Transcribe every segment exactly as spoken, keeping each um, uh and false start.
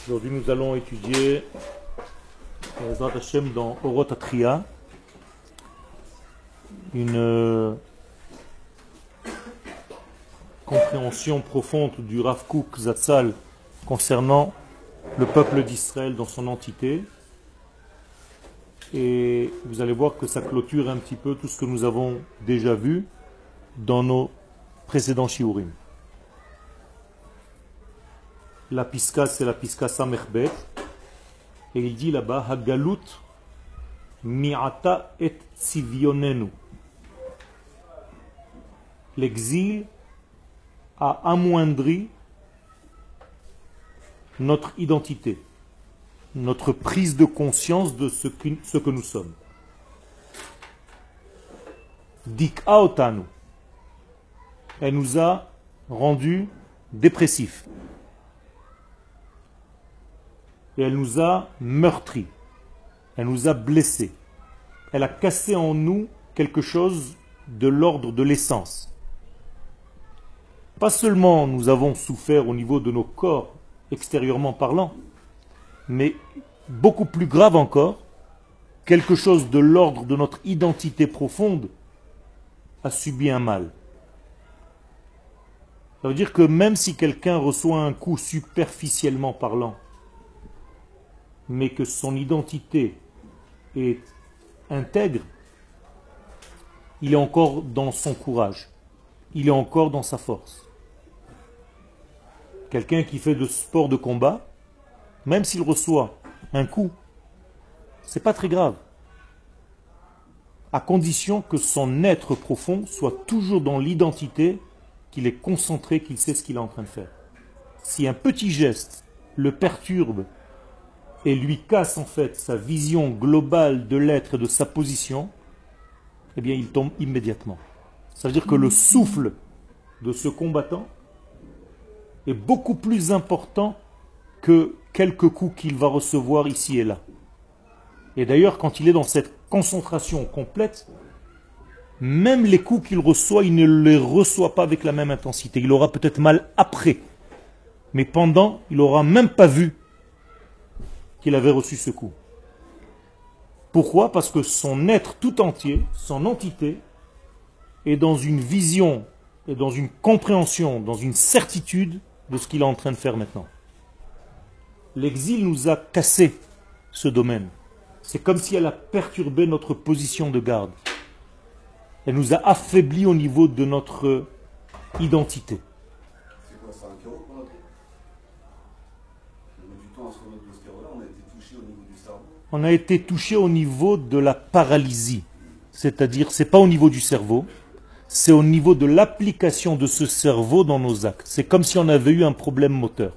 Aujourd'hui, nous allons étudier Ezrat Hashem dans Orot Atria, une euh, compréhension profonde du Rav Kook Zatzal concernant le peuple d'Israël dans son entité. Et vous allez voir que ça clôture un petit peu tout ce que nous avons déjà vu dans nos précédents shiurim. La piska, c'est la piska Samechbet. Et il dit là-bas, Hagalut mi'ata et tzivionenu. L'exil a amoindri notre identité, notre prise de conscience de ce que, ce que nous sommes. Dik'a otanu. Elle nous a rendus dépressifs. Et elle nous a meurtris, elle nous a blessés, elle a cassé en nous quelque chose de l'ordre de l'essence. Pas seulement nous avons souffert au niveau de nos corps, extérieurement parlant, mais beaucoup plus grave encore, quelque chose de l'ordre de notre identité profonde a subi un mal. Ça veut dire que même si quelqu'un reçoit un coup superficiellement parlant, mais que son identité est intègre, il est encore dans son courage, il est encore dans sa force. Quelqu'un qui fait de sport de combat, même s'il reçoit un coup, c'est pas très grave, à condition que son être profond soit toujours dans l'identité, qu'il est concentré, qu'il sait ce qu'il est en train de faire. Si un petit geste le perturbe et lui casse en fait sa vision globale de l'être et de sa position, eh bien il tombe immédiatement. Ça veut dire que le souffle de ce combattant est beaucoup plus important que quelques coups qu'il va recevoir ici et là. Et d'ailleurs, quand il est dans cette concentration complète, même les coups qu'il reçoit, il ne les reçoit pas avec la même intensité. Il aura peut-être mal après, mais pendant, il n'aura même pas vu qu'il avait reçu ce coup. Pourquoi? Parce que son être tout entier, son entité, est dans une vision, et dans une compréhension, dans une certitude de ce qu'il est en train de faire maintenant. L'exil nous a cassé ce domaine. C'est comme si elle a perturbé notre position de garde. Elle nous a affaiblis au niveau de notre identité. C'est quoi, c'est un carreau qu'on a pris? On met du temps à se remettre de ce carreau-là, on a été touché au niveau du cerveau. On a été touché au niveau de la paralysie. C'est-à-dire, c'est pas au niveau du cerveau, c'est au niveau de l'application de ce cerveau dans nos actes. C'est comme si on avait eu un problème moteur.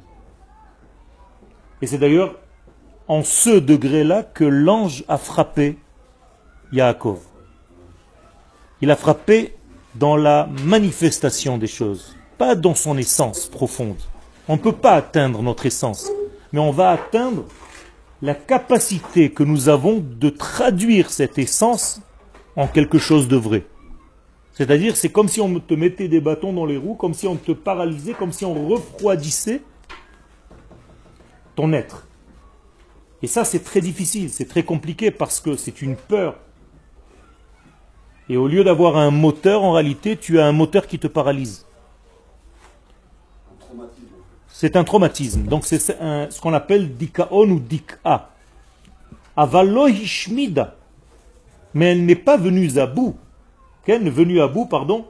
Et c'est d'ailleurs en ce degré-là que l'ange a frappé Yaakov. Il a frappé dans la manifestation des choses, pas dans son essence profonde. On ne peut pas atteindre notre essence, mais on va atteindre la capacité que nous avons de traduire cette essence en quelque chose de vrai. C'est-à-dire, c'est comme si on te mettait des bâtons dans les roues, comme si on te paralysait, comme si on refroidissait ton être. Et ça, c'est très difficile, c'est très compliqué parce que c'est une peur. Et au lieu d'avoir un moteur, en réalité, tu as un moteur qui te paralyse. Un traumatisme. C'est un traumatisme. Donc c'est un, ce qu'on appelle dikaon ou dik'a. Avalo hishmida. Mais elle n'est pas venue à bout. Elle est venue à bout, pardon.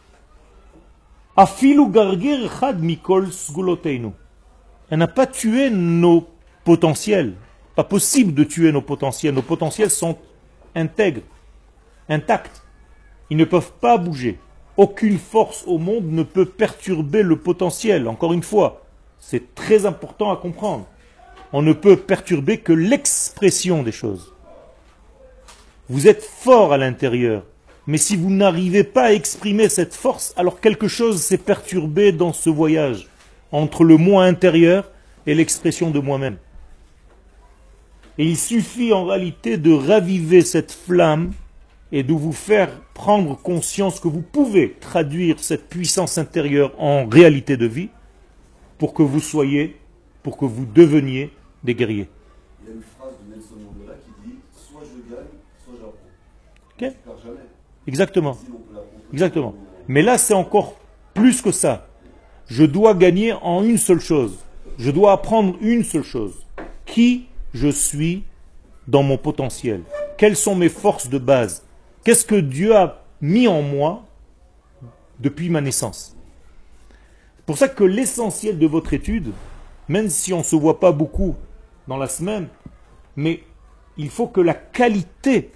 Afilu gargir chad mikol sguloteinu. Elle n'a pas tué nos potentiels. Pas possible de tuer nos potentiels. Nos potentiels sont intègres, intacts. Ils ne peuvent pas bouger. Aucune force au monde ne peut perturber le potentiel. Encore une fois, c'est très important à comprendre. On ne peut perturber que l'expression des choses. Vous êtes fort à l'intérieur, mais si vous n'arrivez pas à exprimer cette force, alors quelque chose s'est perturbé dans ce voyage, entre le moi intérieur et l'expression de moi-même. Et il suffit en réalité de raviver cette flamme et de vous faire prendre conscience que vous pouvez traduire cette puissance intérieure en réalité de vie pour que vous soyez pour que vous deveniez des guerriers. Il y a une phrase de Nelson Mandela qui dit soit je gagne, soit j'apprends. Ok. Tu perds jamais. Exactement. Si on peut l'apprendre. Exactement. Mais là, c'est encore plus que ça. Je dois gagner en une seule chose. Je dois apprendre une seule chose. Qui je suis dans mon potentiel? Quelles sont mes forces de base? Qu'est-ce que Dieu a mis en moi depuis ma naissance? C'est pour ça que l'essentiel de votre étude, même si on ne se voit pas beaucoup dans la semaine, mais il faut que la qualité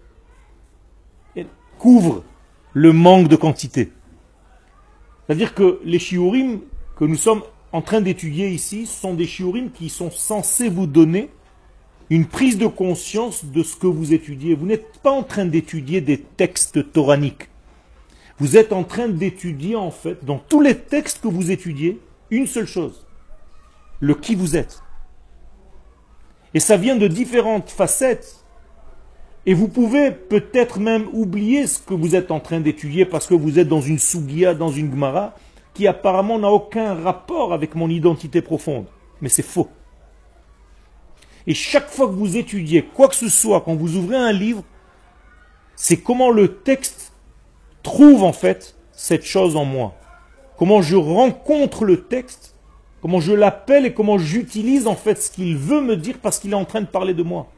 couvre le manque de quantité. C'est-à-dire que les shiurim que nous sommes en train d'étudier ici sont des shiurim qui sont censés vous donner une prise de conscience de ce que vous étudiez. Vous n'êtes pas en train d'étudier des textes toraniques. Vous êtes en train d'étudier, en fait, dans tous les textes que vous étudiez, une seule chose. Le qui vous êtes. Et ça vient de différentes facettes. Et vous pouvez peut-être même oublier ce que vous êtes en train d'étudier parce que vous êtes dans une sugia, dans une gemara, qui apparemment n'a aucun rapport avec mon identité profonde. Mais c'est faux. Et chaque fois que vous étudiez quoi que ce soit, quand vous ouvrez un livre, c'est comment le texte trouve en fait cette chose en moi. Comment je rencontre le texte, comment je l'appelle et comment j'utilise en fait ce qu'il veut me dire parce qu'il est en train de parler de moi.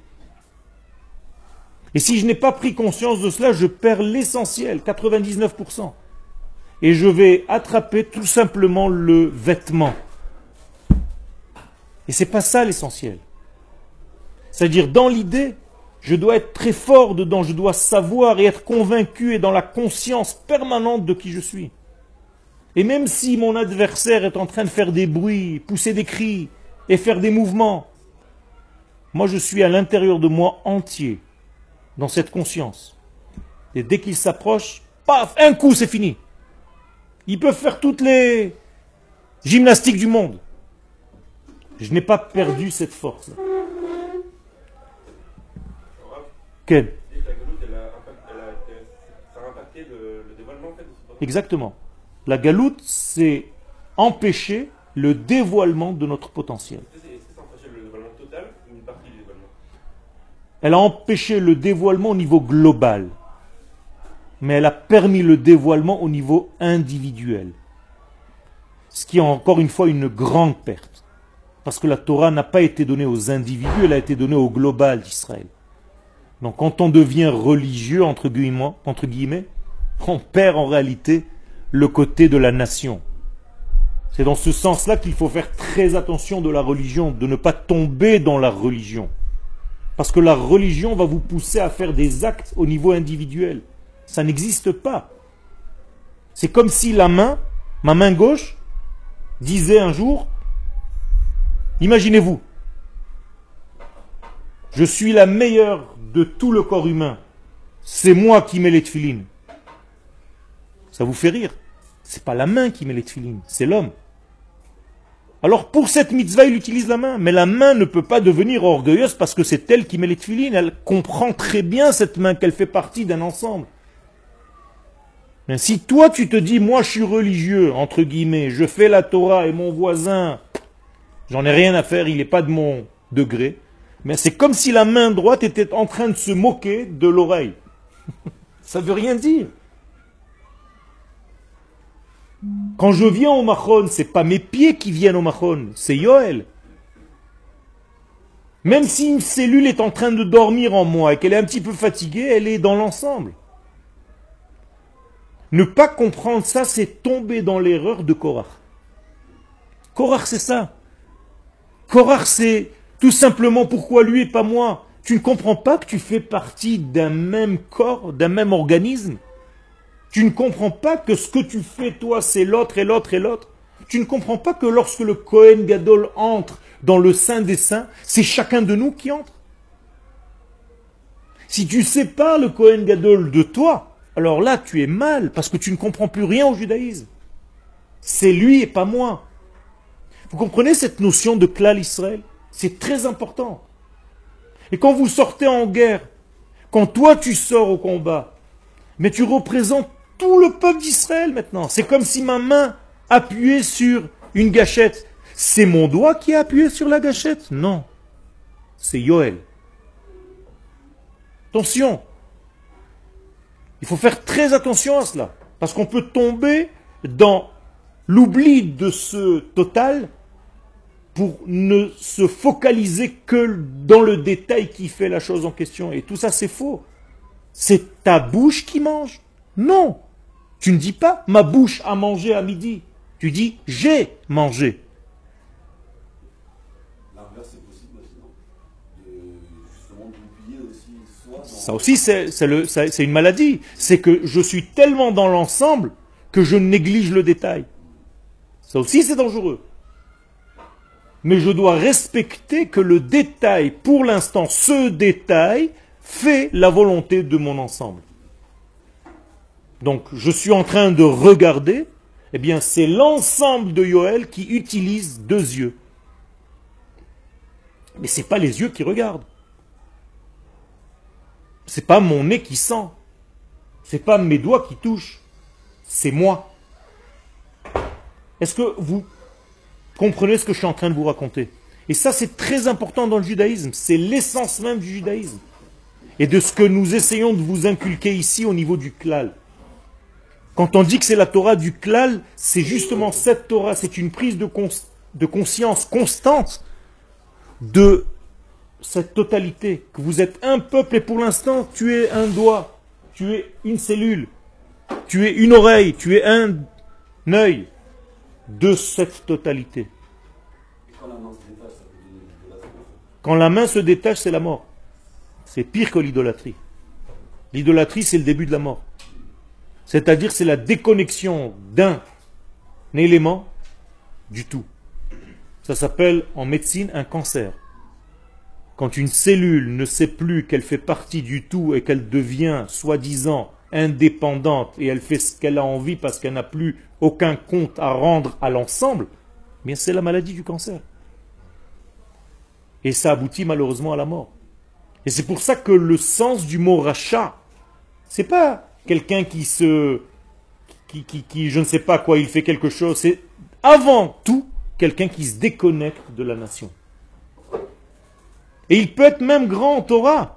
Et si je n'ai pas pris conscience de cela, je perds l'essentiel, quatre-vingt-dix-neuf pour cent. Et je vais attraper tout simplement le vêtement. Et c'est pas ça l'essentiel. C'est-à-dire, dans l'idée, je dois être très fort dedans, je dois savoir et être convaincu et dans la conscience permanente de qui je suis. Et même si mon adversaire est en train de faire des bruits, pousser des cris et faire des mouvements, moi je suis à l'intérieur de moi entier, dans cette conscience. Et dès qu'il s'approche, paf, un coup c'est fini. Ils peuvent faire toutes les gymnastiques du monde. Je n'ai pas perdu cette force. Quel ? Exactement. La galoute, c'est empêcher le dévoilement de notre potentiel. Elle a empêché le dévoilement au niveau global, mais elle a permis le dévoilement au niveau individuel. Ce qui est encore une fois une grande perte. Parce que la Torah n'a pas été donnée aux individus, elle a été donnée au global d'Israël. Donc quand on devient religieux, entre guillemets, entre guillemets, on perd en réalité le côté de la nation. C'est dans ce sens-là qu'il faut faire très attention de la religion, de ne pas tomber dans la religion. Parce que la religion va vous pousser à faire des actes au niveau individuel. Ça n'existe pas. C'est comme si la main, ma main gauche, disait un jour, imaginez-vous, je suis la meilleure de tout le corps humain. C'est moi qui mets les tefilines. Ça vous fait rire. C'est pas la main qui met les tefilines, c'est l'homme. Alors pour cette mitzvah, il utilise la main. Mais la main ne peut pas devenir orgueilleuse parce que c'est elle qui met les tefilines. Elle comprend très bien cette main, qu'elle fait partie d'un ensemble. Mais si toi tu te dis, moi je suis religieux, entre guillemets, je fais la Torah et mon voisin, j'en ai rien à faire, il n'est pas de mon degré. Mais c'est comme si la main droite était en train de se moquer de l'oreille. Ça ne veut rien dire. Quand je viens au Machon, ce n'est pas mes pieds qui viennent au Machon, c'est Yoel. Même si une cellule est en train de dormir en moi et qu'elle est un petit peu fatiguée, elle est dans l'ensemble. Ne pas comprendre ça, c'est tomber dans l'erreur de Korach. Korach, c'est ça. Korach, c'est tout simplement pourquoi lui et pas moi. Tu ne comprends pas que tu fais partie d'un même corps, d'un même organisme. Tu ne comprends pas que ce que tu fais, toi, c'est l'autre et l'autre et l'autre. Tu ne comprends pas que lorsque le Kohen Gadol entre dans le Saint des Saints, c'est chacun de nous qui entre. Si tu sépares le Kohen Gadol de toi, alors là, tu es mal, parce que tu ne comprends plus rien au judaïsme. C'est lui et pas moi. Vous comprenez cette notion de klal Israël? C'est très important. Et quand vous sortez en guerre, quand toi tu sors au combat, mais tu représentes tout le peuple d'Israël maintenant. C'est comme si ma main appuyait sur une gâchette. C'est mon doigt qui a appuyé sur la gâchette? Non. C'est Yoel. Attention. Il faut faire très attention à cela. Parce qu'on peut tomber dans l'oubli de ce total pour ne se focaliser que dans le détail qui fait la chose en question. Et tout ça, c'est faux. C'est ta bouche qui mange? Non. Tu ne dis pas ma bouche a mangé à midi. Tu dis j'ai mangé. L'inverse est possible aussi, non? De, justement, d'oublier aussi soi. Dans... Ça aussi, c'est, c'est, le, c'est, c'est une maladie. C'est que je suis tellement dans l'ensemble que je néglige le détail. Ça aussi, c'est dangereux. Mais je dois respecter que le détail, pour l'instant, ce détail, fait la volonté de mon ensemble. Donc, je suis en train de regarder, eh bien, c'est l'ensemble de Yoel qui utilise deux yeux. Mais ce n'est pas les yeux qui regardent. Ce n'est pas mon nez qui sent. Ce n'est pas mes doigts qui touchent. C'est moi. Est-ce que vous comprenez ce que je suis en train de vous raconter? Et ça, c'est très important dans le judaïsme. C'est l'essence même du judaïsme. Et de ce que nous essayons de vous inculquer ici au niveau du klal. Quand on dit que c'est la Torah du klal, c'est justement cette Torah, c'est une prise de, cons de conscience constante de cette totalité. Que vous êtes un peuple et pour l'instant, tu es un doigt, tu es une cellule, tu es une oreille, tu es un œil de cette totalité. Quand la main se détache, ça peut donner l'idolâtrie. Quand la main se détache, c'est la mort. C'est pire que l'idolâtrie. L'idolâtrie, c'est le début de la mort. C'est-à-dire, c'est la déconnexion d'un élément du tout. Ça s'appelle en médecine un cancer. Quand une cellule ne sait plus qu'elle fait partie du tout et qu'elle devient, soi-disant, indépendante et elle fait ce qu'elle a envie parce qu'elle n'a plus aucun compte à rendre à l'ensemble, bien c'est la maladie du cancer. Et ça aboutit malheureusement à la mort. Et c'est pour ça que le sens du mot rachat, c'est pas quelqu'un qui se, qui, qui, qui, je ne sais pas quoi, il fait quelque chose, c'est avant tout quelqu'un qui se déconnecte de la nation. Et il peut être même grand en Torah.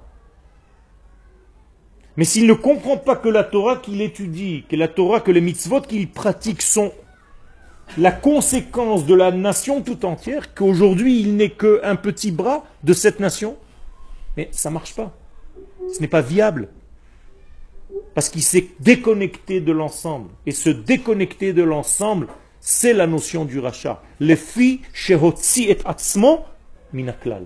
Mais s'il ne comprend pas que la Torah qu'il étudie, que la Torah, que les mitzvot qu'il pratique sont la conséquence de la nation tout entière, qu'aujourd'hui il n'est qu'un petit bras de cette nation, mais ça ne marche pas. Ce n'est pas viable. Parce qu'il s'est déconnecté de l'ensemble. Et se déconnecter de l'ensemble, c'est la notion du rachat. Le fi shehotzi et atzmo minaklal.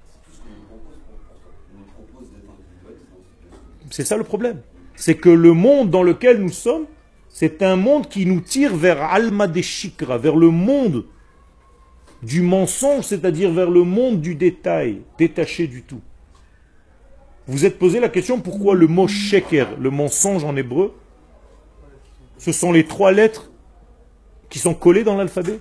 C'est ça le problème. C'est que le monde dans lequel nous sommes, c'est un monde qui nous tire vers Alma de Shikra, vers le monde du mensonge, c'est-à-dire vers le monde du détail, détaché du tout. Vous êtes posé la question pourquoi le mot sheker, le mensonge en hébreu, ce sont les trois lettres qui sont collées dans l'alphabet.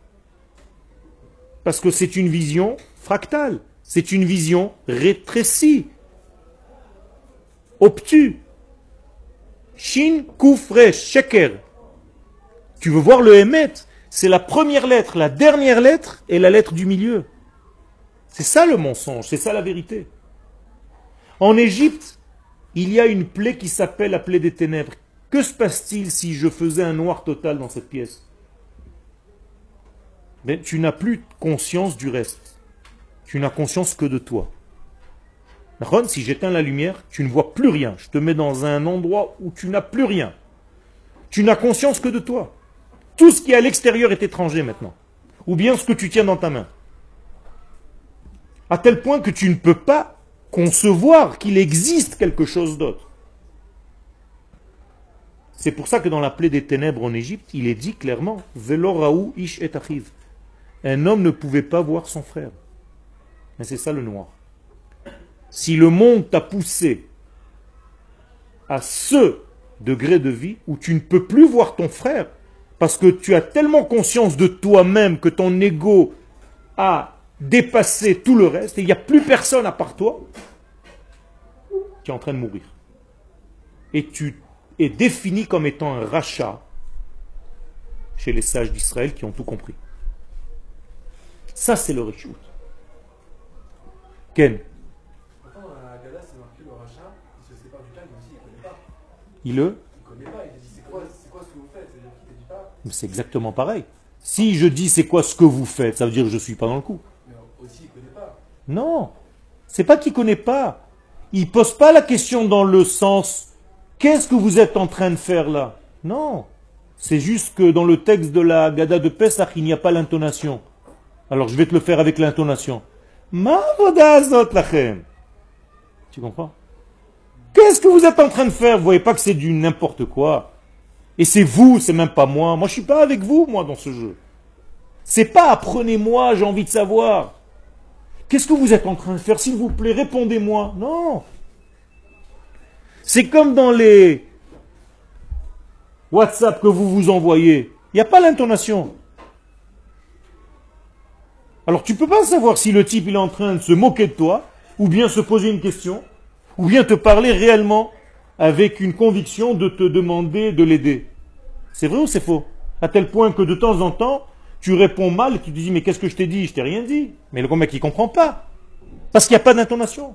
Parce que c'est une vision fractale, c'est une vision rétrécie, obtuse. Shin, Kuf, Resh, Sheker. Tu veux voir le Emet, c'est la première lettre, la dernière lettre et la lettre du milieu. C'est ça le mensonge, c'est ça la vérité. En Égypte, il y a une plaie qui s'appelle la plaie des ténèbres. Que se passe-t-il si je faisais un noir total dans cette pièce? Mais tu n'as plus conscience du reste. Tu n'as conscience que de toi. Si j'éteins la lumière, tu ne vois plus rien. Je te mets dans un endroit où tu n'as plus rien. Tu n'as conscience que de toi. Tout ce qui est à l'extérieur est étranger maintenant. Ou bien ce que tu tiens dans ta main. À tel point que tu ne peux pas concevoir qu'il existe quelque chose d'autre. C'est pour ça que dans la plaie des ténèbres en Égypte, il est dit clairement « Velo raou ish et achiv ». Un homme ne pouvait pas voir son frère. Mais c'est ça le noir. Si le monde t'a poussé à ce degré de vie où tu ne peux plus voir ton frère, parce que tu as tellement conscience de toi-même que ton ego a dépassé tout le reste, et il n'y a plus personne à part toi, tu es en train de mourir. Et tu es défini comme étant un rachat chez les sages d'Israël qui ont tout compris. Ça, c'est le Rishut. Ken. Pourtant, dans la Haggadah, c'est marqué le rachat, il se sépare du calme, mais aussi il ne connaît pas. Il le Il ne connaît pas, il dit c'est quoi, c'est quoi ce que vous faites? C'est-à-dire qu'il ne dit pas. C'est exactement pareil. Si je dis c'est quoi ce que vous faites, ça veut dire que je ne suis pas dans le coup. Mais aussi, il ne connaît pas. Non, c'est pas qu'il ne connaît pas. Il ne pose pas la question dans le sens qu'est-ce que vous êtes en train de faire là? Non. C'est juste que dans le texte de la Haggadah de Pesach, il n'y a pas l'intonation. Alors je vais te le faire avec l'intonation. Ma voda azot lachem. Tu comprends? Qu'est-ce que vous êtes en train de faire? Vous voyez pas que c'est du n'importe quoi. Et c'est vous, c'est même pas moi. Moi je suis pas avec vous, moi, dans ce jeu. C'est pas apprenez-moi, j'ai envie de savoir. Qu'est-ce que vous êtes en train de faire? S'il vous plaît, répondez-moi. Non. C'est comme dans les WhatsApp que vous vous envoyez. Il n'y a pas l'intonation. Alors tu ne peux pas savoir si le type il est en train de se moquer de toi, ou bien se poser une question, ou bien te parler réellement avec une conviction de te demander de l'aider. C'est vrai ou c'est faux? À tel point que de temps en temps, tu réponds mal et tu te dis mais qu'est-ce que je t'ai dit? Je t'ai rien dit. Mais le mec il ne comprend pas. Parce qu'il n'y a pas d'intonation.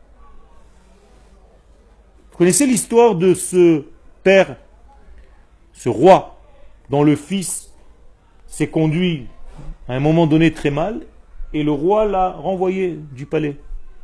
Vous connaissez l'histoire de ce père, ce roi, dont le fils s'est conduit à un moment donné très mal, et le roi l'a renvoyé du palais.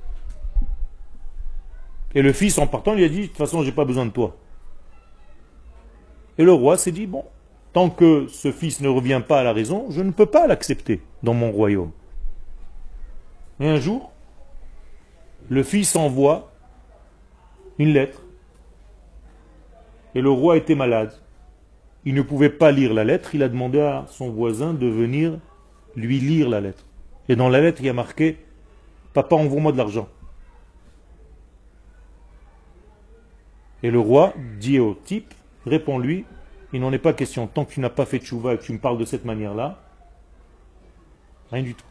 Et le fils, en partant, lui a dit, de toute façon, je n'ai pas besoin de toi. Et le roi s'est dit, bon, tant que ce fils ne revient pas à la raison, je ne peux pas l'accepter dans mon royaume. Et un jour, le fils envoie une lettre, et le roi était malade. Il ne pouvait pas lire la lettre, il a demandé à son voisin de venir lui lire la lettre. Et dans la lettre, il y a marqué « Papa, envoie-moi de l'argent ». Et le roi dit au type, réponds-lui, il n'en est pas question, tant que tu n'as pas fait de tchouva et que tu me parles de cette manière-là, rien du tout.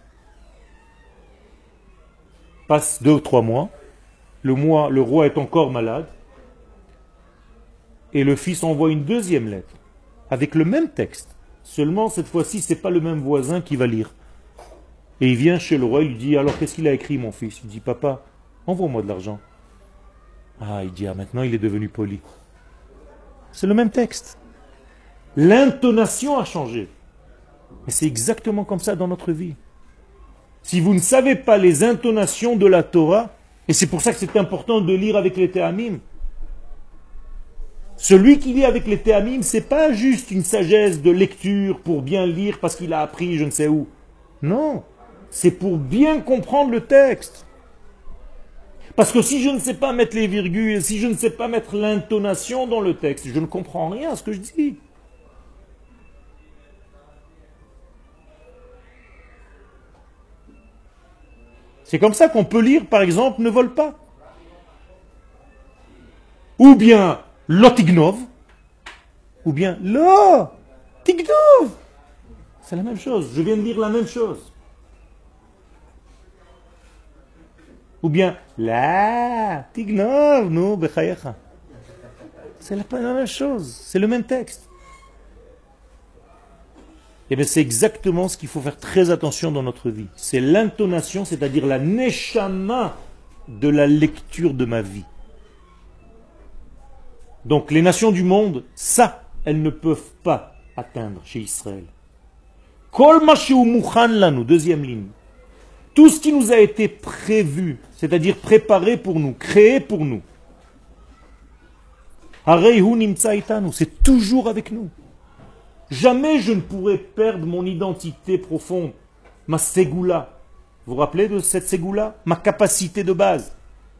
Passe deux ou trois mois, le, mois, le roi est encore malade, et le fils envoie une deuxième lettre, avec le même texte. Seulement, cette fois-ci, ce n'est pas le même voisin qui va lire. Et il vient chez le roi, il lui dit, alors qu'est-ce qu'il a écrit, mon fils? Il dit, papa, envoie-moi de l'argent. Ah, il dit, ah, maintenant il est devenu poli. C'est le même texte. L'intonation a changé. Mais c'est exactement comme ça dans notre vie. Si vous ne savez pas les intonations de la Torah, et c'est pour ça que c'est important de lire avec les Théamim, celui qui lit avec les Théamim, c'est pas juste une sagesse de lecture pour bien lire parce qu'il a appris je ne sais où. Non, c'est pour bien comprendre le texte. Parce que si je ne sais pas mettre les virgules, si je ne sais pas mettre l'intonation dans le texte, je ne comprends rien à ce que je dis. C'est comme ça qu'on peut lire, par exemple, ne vole pas. Ou bien, lotignov, ou bien, lo, tignov. C'est la même chose, je viens de lire la même chose. Ou bien, la, tignov, non, bechayecha. C'est la, la même chose, c'est le même texte. Et bien c'est exactement ce qu'il faut faire très attention dans notre vie. C'est l'intonation, c'est-à-dire la neshama de la lecture de ma vie. Donc les nations du monde, ça, elles ne peuvent pas atteindre chez Israël. Kol ma shehu mukhan lanu, deuxième ligne. Tout ce qui nous a été prévu, c'est-à-dire préparé pour nous, créé pour nous. Hareihu nimtza itanu, c'est toujours avec nous. Jamais je ne pourrai perdre mon identité profonde, ma ségoula. Vous vous rappelez de cette ségoula? Ma capacité de base.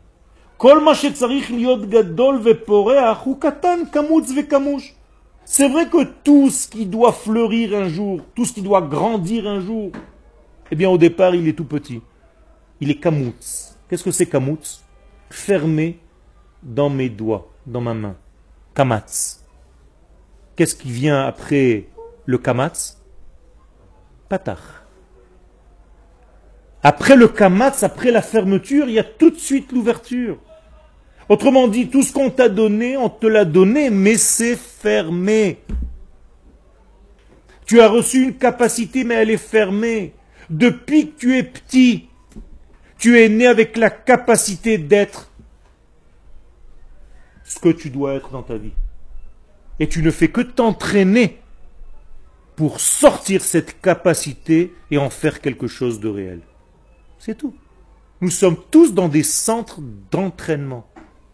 C'est vrai que tout ce qui doit fleurir un jour, tout ce qui doit grandir un jour, eh bien au départ il est tout petit. Il est kamutz. Qu'est-ce que c'est kamutz? Fermé dans mes doigts, dans ma main. Kamatz. Qu'est-ce qui vient après le kamatz? Patach. Après le kamatz, après la fermeture, il y a tout de suite l'ouverture. Autrement dit, tout ce qu'on t'a donné, on te l'a donné, mais c'est fermé. Tu as reçu une capacité, mais elle est fermée. Depuis que tu es petit, tu es né avec la capacité d'être ce que tu dois être dans ta vie. Et tu ne fais que t'entraîner pour sortir cette capacité et en faire quelque chose de réel. C'est tout. Nous sommes tous dans des centres d'entraînement.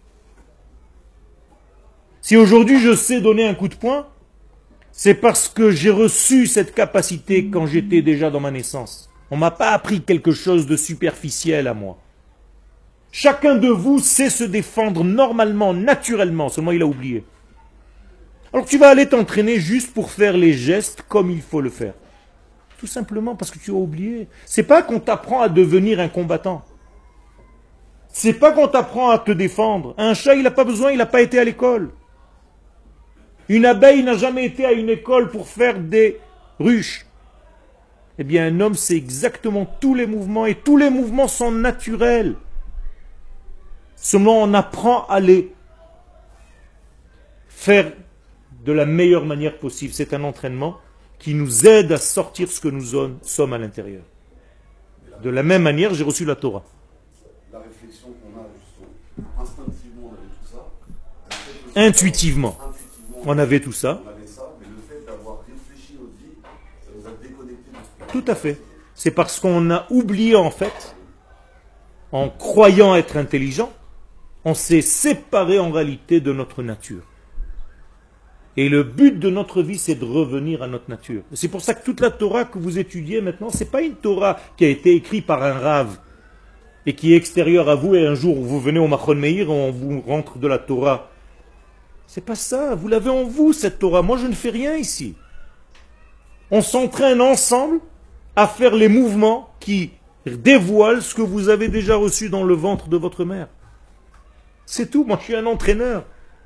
Si aujourd'hui je sais donner un coup de poing, c'est parce que j'ai reçu cette capacité quand j'étais déjà dans ma naissance. On ne m'a pas appris quelque chose de superficiel à moi. Chacun de vous sait se défendre normalement, naturellement, seulement il a oublié. Alors tu vas aller t'entraîner juste pour faire les gestes comme il faut le faire. Tout simplement parce que tu as oublié. C'est pas qu'on t'apprend à devenir un combattant. C'est pas qu'on t'apprend à te défendre. Un chat, il n'a pas besoin, il n'a pas été à l'école. Une abeille n'a jamais été à une école pour faire des ruches. Eh bien, un homme, c'est exactement tous les mouvements, et tous les mouvements sont naturels. Seulement, on apprend à les faire de la meilleure manière possible. C'est un entraînement qui nous aide à sortir ce que nous sommes à l'intérieur. De la même manière, j'ai reçu la Torah. La réflexion qu'on a, justement, instinctivement, on avait tout ça. Intuitivement, on avait tout ça. On avait ça, mais le fait d'avoir réfléchi notre vie, ça nous a déconnecté de ce Tout à fait. C'est parce qu'on a oublié, en fait, en croyant être intelligent, on s'est séparé en réalité de notre nature. Et le but de notre vie, c'est de revenir à notre nature. C'est pour ça que toute la Torah que vous étudiez maintenant, ce n'est pas une Torah qui a été écrite par un rave et qui est extérieure à vous, et un jour vous venez au Machon Meir et on vous rentre de la Torah. C'est pas ça, vous l'avez en vous cette Torah. Moi je ne fais rien ici. On s'entraîne ensemble à faire les mouvements qui dévoilent ce que vous avez déjà reçu dans le ventre de votre mère. C'est tout, moi je suis un entraîneur.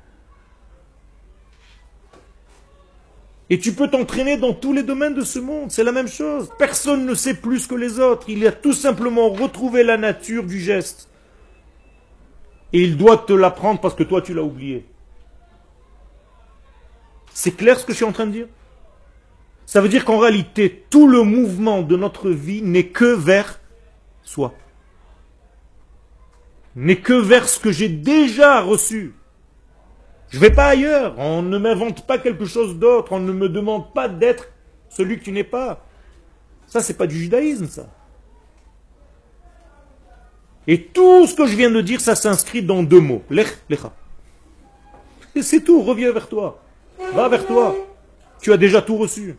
Et tu peux t'entraîner dans tous les domaines de ce monde, c'est la même chose. Personne ne sait plus que les autres. Il a tout simplement retrouvé la nature du geste. Et il doit te l'apprendre parce que toi tu l'as oublié. C'est clair ce que je suis en train de dire? Ça veut dire qu'en réalité, tout le mouvement de notre vie n'est que vers soi. N'est que vers ce que j'ai déjà reçu. Je ne vais pas ailleurs, on ne m'invente pas quelque chose d'autre, on ne me demande pas d'être celui que tu n'es pas. Ça, c'est pas du judaïsme, ça. Et tout ce que je viens de dire, ça s'inscrit dans deux mots. Lech, lecha. Et c'est tout, reviens vers toi. Va vers toi. Tu as déjà tout reçu.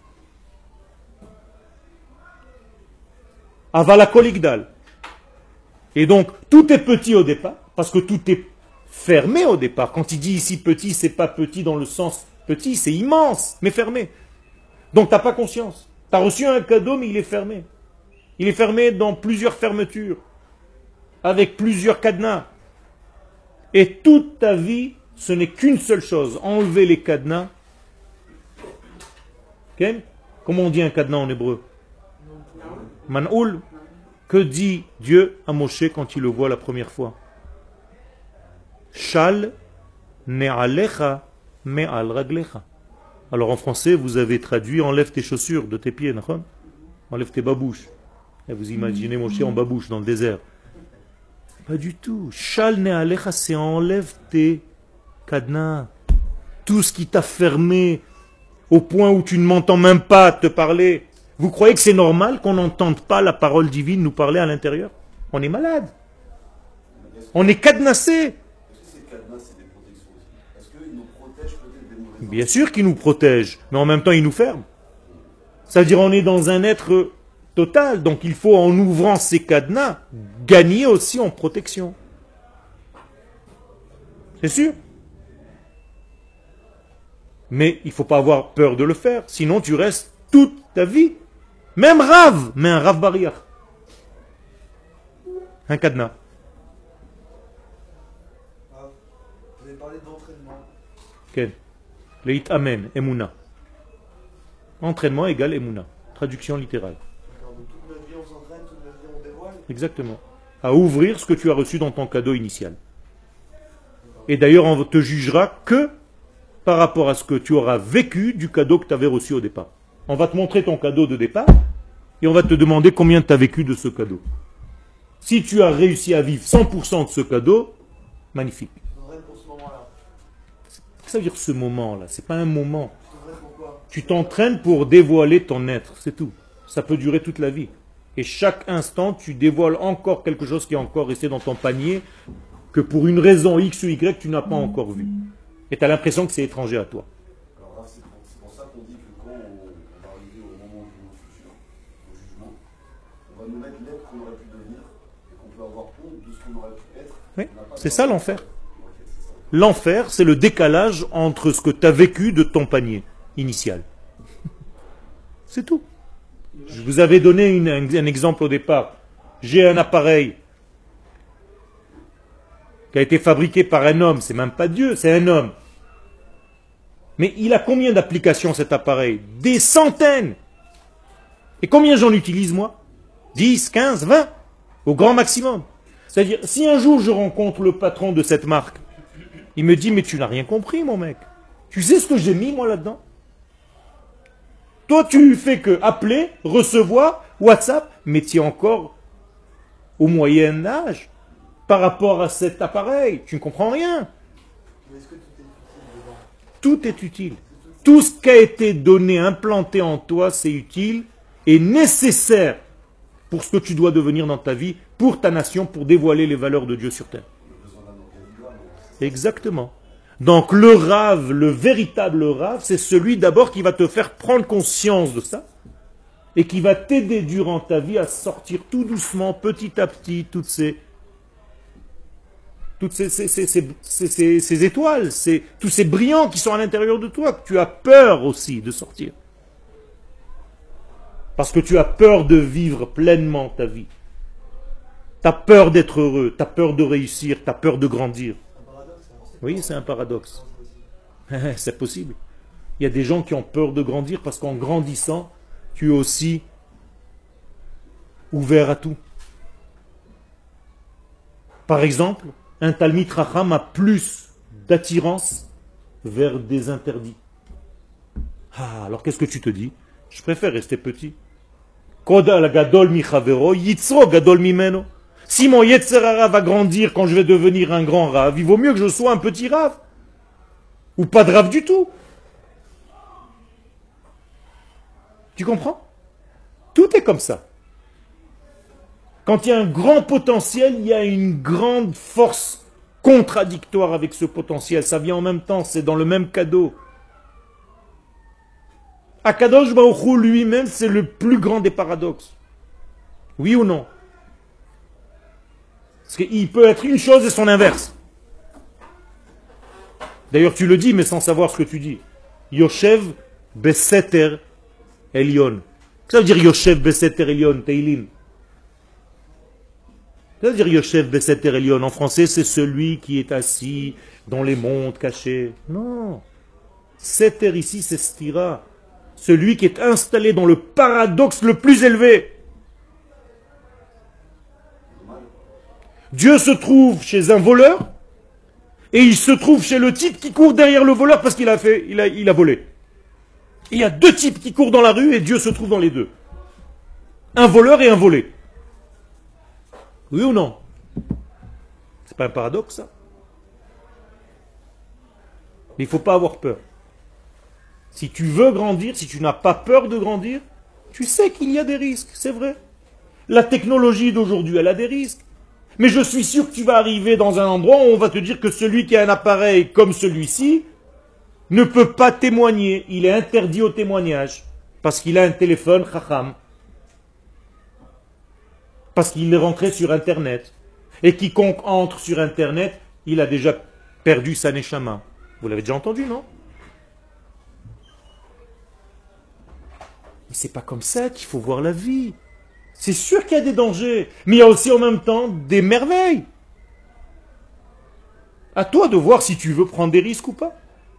Avala koligdal. Et donc, tout est petit au départ, parce que tout est fermé au départ. Quand il dit ici petit, c'est pas petit dans le sens petit, c'est immense, mais fermé. Donc tu n'as pas conscience. Tu as reçu un cadeau, mais il est fermé. Il est fermé dans plusieurs fermetures, avec plusieurs cadenas. Et toute ta vie, ce n'est qu'une seule chose, enlever les cadenas. Okay? Comment on dit un cadenas en hébreu? Man'oul. Que dit Dieu à Moshe quand il le voit la première fois? Shal ne'alecha me'al raglecha. Alors en français, vous avez traduit enlève tes chaussures de tes pieds, d'accord? Enlève tes babouches. Et vous imaginez Moshe en babouche dans le désert. Pas du tout. Shal ne'alecha, c'est enlève tes cadenas. Tout ce qui t'a fermé au point où tu ne m'entends même pas te parler. Vous croyez que c'est normal qu'on n'entende pas la parole divine nous parler à l'intérieur? On est malade. On est cadenassé. Bien sûr qu'il nous protège, mais en même temps il nous ferme. C'est-à-dire on est dans un être total, donc il faut en ouvrant ces cadenas, gagner aussi en protection. C'est sûr. Mais il ne faut pas avoir peur de le faire, sinon tu restes toute ta vie. Même Rav, mais un Rav Bariach. Un cadenas. Vous avez parlé d'entraînement. Quel? Leit Amen, Emouna. Entraînement égale Emouna. Traduction littérale. D'accord, donc toute notre vie on s'entraîne, toute notre vie on dévoile. Exactement. À ouvrir ce que tu as reçu dans ton cadeau initial. Et d'ailleurs, on te jugera que par rapport à ce que tu auras vécu du cadeau que tu avais reçu au départ. On va te montrer ton cadeau de départ, et on va te demander combien tu as vécu de ce cadeau. Si tu as réussi à vivre cent pour cent de ce cadeau, magnifique. Pour ce moment-là. Qu'est-ce que ça veut dire ce moment-là? C'est pas un moment. Pourquoi? Tu t'entraînes pour dévoiler ton être, c'est tout. Ça peut durer toute la vie. Et chaque instant, tu dévoiles encore quelque chose qui est encore resté dans ton panier, que pour une raison X ou Y, tu n'as pas encore vu. Et tu as l'impression que c'est étranger à toi. Alors là, c'est pour, c'est pour ça qu'on dit que quand on, on va arriver au moment du futur, au jugement, on va nous mettre l'être qu'on aurait pu devenir et qu'on peut avoir honte de ce qu'on aurait pu être. Oui, On n'a pas c'est de- ça l'enfer. Ok, c'est ça. L'enfer, c'est le décalage entre ce que tu as vécu de ton panier initial. C'est tout. Je vous avais donné une- un, un exemple au départ. J'ai un appareil qui a été fabriqué par un homme, c'est même pas Dieu, c'est un homme. Mais il a combien d'applications cet appareil? Des centaines. Et combien j'en utilise moi? dix, quinze, vingt, au grand maximum. C'est-à-dire, si un jour je rencontre le patron de cette marque, il me dit, mais tu n'as rien compris mon mec. Tu sais ce que j'ai mis moi là-dedans? Toi tu fais que appeler, recevoir, WhatsApp, mais tu es encore au Moyen Âge par rapport à cet appareil. Tu ne comprends rien. Mais est-ce que tout est utile dedans? Tout est utile. Tout ce qui a été donné, implanté en toi, c'est utile et nécessaire pour ce que tu dois devenir dans ta vie, pour ta nation, pour dévoiler les valeurs de Dieu sur terre. Exactement. Donc le rave, le véritable rave, c'est celui d'abord qui va te faire prendre conscience de ça et qui va t'aider durant ta vie à sortir tout doucement, petit à petit, toutes ces toutes ces, ces, ces, ces, ces- ces- ces étoiles, ces- tous ces brillants qui sont à l'intérieur de toi, que tu as peur aussi de sortir. Parce que tu as peur de vivre pleinement ta vie. Tu as peur d'être heureux, tu as peur de réussir, tu as peur de grandir. Un paradoxe, hein. Oui, c'est un paradoxe. C'est possible. Il y a des gens qui ont peur de grandir parce qu'en grandissant, tu es aussi ouvert à tout. Par exemple, un Talmid Chacham a plus d'attirance vers des interdits. Ah, alors qu'est-ce que tu te dis? Je préfère rester petit. Koda gadol mi chavero, yitzro gadol mimeno. Si mon Yetzer Hara va grandir quand je vais devenir un grand rave, il vaut mieux que je sois un petit rave. Ou pas de rave du tout. Tu comprends? Tout est comme ça. Quand il y a un grand potentiel, il y a une grande force contradictoire avec ce potentiel. Ça vient en même temps, c'est dans le même cadeau. Akadosh Baruch Hu lui-même, c'est le plus grand des paradoxes. Oui ou non? Parce qu'il peut être une chose et son inverse. D'ailleurs, tu le dis, mais sans savoir ce que tu dis. Yoshev Beseter Elion. Ça veut dire Yoshev Beseter Elion, Teilim. Ça veut dire Yoshev Beseter Elion. En français, c'est celui qui est assis dans les mondes cachés. Non. Seter ici, c'est Stira. Celui qui est installé dans le paradoxe le plus élevé. Dieu se trouve chez un voleur et il se trouve chez le type qui court derrière le voleur parce qu'il a fait, il a, il a volé. Il y a deux types qui courent dans la rue et Dieu se trouve dans les deux. Un voleur et un volé. Oui ou non? C'est pas un paradoxe ça? Mais il ne faut pas avoir peur. Si tu veux grandir, si tu n'as pas peur de grandir, tu sais qu'il y a des risques, c'est vrai. La technologie d'aujourd'hui, elle a des risques. Mais je suis sûr que tu vas arriver dans un endroit où on va te dire que celui qui a un appareil comme celui-ci ne peut pas témoigner. Il est interdit au témoignage. Parce qu'il a un téléphone chacham. Parce qu'il est rentré sur Internet. Et quiconque entre sur Internet, il a déjà perdu sa neshama. Vous l'avez déjà entendu, non? Mais c'est pas comme ça qu'il faut voir la vie. C'est sûr qu'il y a des dangers, mais il y a aussi en même temps des merveilles. À toi de voir si tu veux prendre des risques ou pas.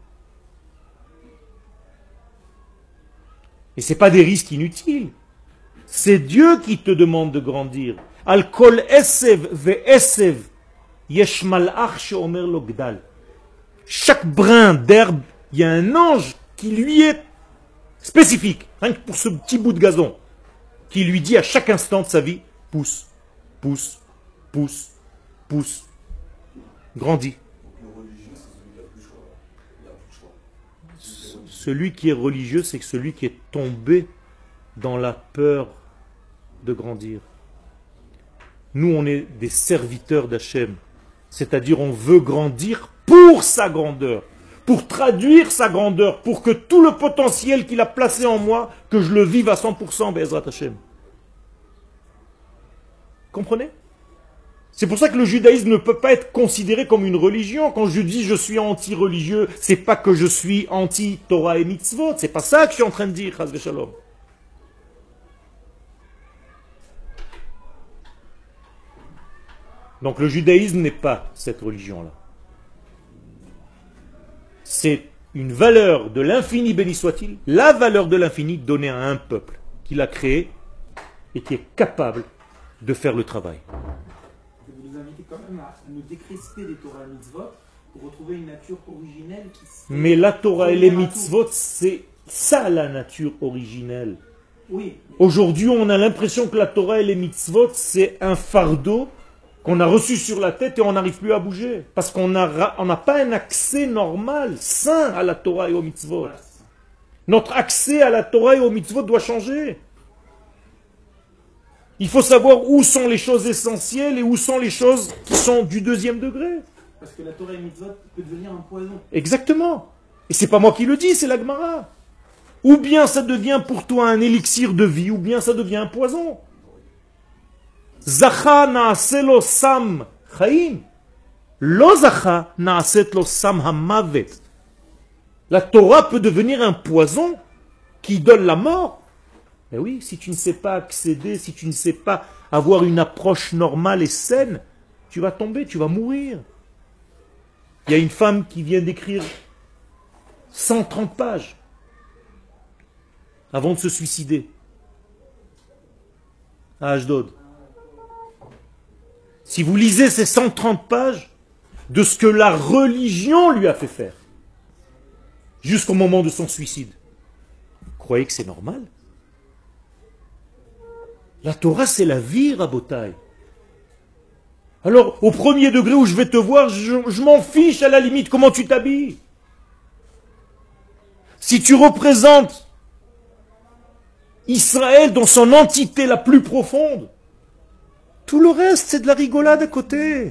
Et ce n'est pas des risques inutiles. C'est Dieu qui te demande de grandir. Al kol esev ve esev yesh malach sheomer lo gdal. Chaque brin d'herbe, il y a un ange qui lui est spécifique, rien que pour ce petit bout de gazon. qui lui dit à chaque instant de sa vie, pousse, pousse, pousse, pousse, grandis. Le religieux, c'est celui qui a plus de choix. Il a plus de choix. Celui qui est religieux, c'est celui qui est tombé dans la peur de grandir. Nous, on est des serviteurs d'Hachem. C'est-à-dire, on veut grandir pour sa grandeur, pour traduire sa grandeur, pour que tout le potentiel qu'il a placé en moi, que je le vive à cent pour cent, Be'ezrat Hashem. Comprenez? C'est pour ça que le judaïsme ne peut pas être considéré comme une religion. Quand je dis je suis anti-religieux, c'est pas que je suis anti-Torah et mitzvot. C'est pas ça que je suis en train de dire, Chas v'Shalom. Donc le judaïsme n'est pas cette religion-là. C'est une valeur de l'infini, béni soit-il, la valeur de l'infini donnée à un peuple qu'il a créé et qui est capable de faire le travail. Vous nous invitez quand même à nous décrisper des Torah et mitzvot pour retrouver une nature originelle qui serait... Mais la Torah et les mitzvot, c'est ça la nature originelle. Oui. Aujourd'hui, on a l'impression que la Torah et les mitzvot, c'est un fardeau qu'on a reçu sur la tête et on n'arrive plus à bouger. Parce qu'on n'a on n'a pas un accès normal, sain à la Torah et aux mitzvot. Voilà, c'est ça. Notre accès à la Torah et aux mitzvot doit changer. Il faut savoir où sont les choses essentielles et où sont les choses qui sont du deuxième degré. Parce que la Torah et mitzvot peut devenir un poison. Exactement. Et c'est pas moi qui le dis, c'est la Gemara. Ou bien ça devient pour toi un élixir de vie, ou bien ça devient un poison. Zacha na'aseh lo sam chaim. Lo zacha na'aset lo sam hamavet. La Torah peut devenir un poison qui donne la mort. Mais oui, si tu ne sais pas accéder, si tu ne sais pas avoir une approche normale et saine, tu vas tomber, tu vas mourir. Il y a une femme qui vient d'écrire cent trente pages avant de se suicider à Ashdod. Si vous lisez ces cent trente pages de ce que la religion lui a fait faire jusqu'au moment de son suicide, vous croyez que c'est normal? La Torah, c'est la vie, Rabotai. Alors, au premier degré où je vais te voir, je, je m'en fiche à la limite comment tu t'habilles. Si tu représentes Israël dans son entité la plus profonde, tout le reste, c'est de la rigolade à côté.